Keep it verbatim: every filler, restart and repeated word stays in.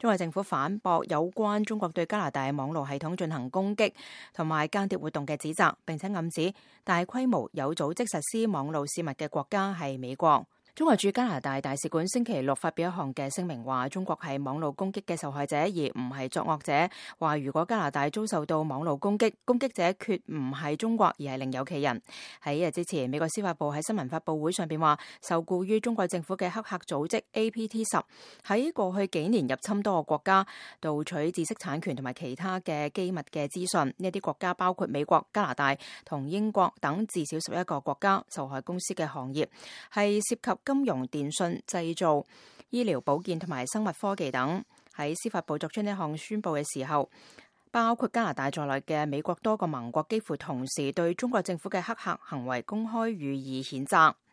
中國政府反駁有關中國對加拿大網絡系統進行攻擊同埋間諜活動嘅指責，並且暗指大規模有組織實施網絡泄密嘅國家係美國。中國駐加拿大大使館星期六發表一項嘅聲明，話中國係網絡攻擊嘅受害者，而唔係作惡者。話如果加拿大遭受到網絡攻擊，攻擊者決唔係中國，而係另有其人。喺一日之前，美國司法部喺新聞發佈會上邊話，受雇於中國政府嘅黑客組織 A P T 十喺過去幾年入侵多個國家，盜取知識產權同埋其他嘅機密嘅資訊。呢啲國家包括美國、加拿大同英國等至少十一個國家。受害公司嘅行業係涉及金融、電信、製造、醫療保健同埋生物科技等。喺司法部作出呢項宣布嘅時候，包括加拿大在內嘅美國多個盟國幾乎同時對中國政府嘅黑客行為公開予以譴責。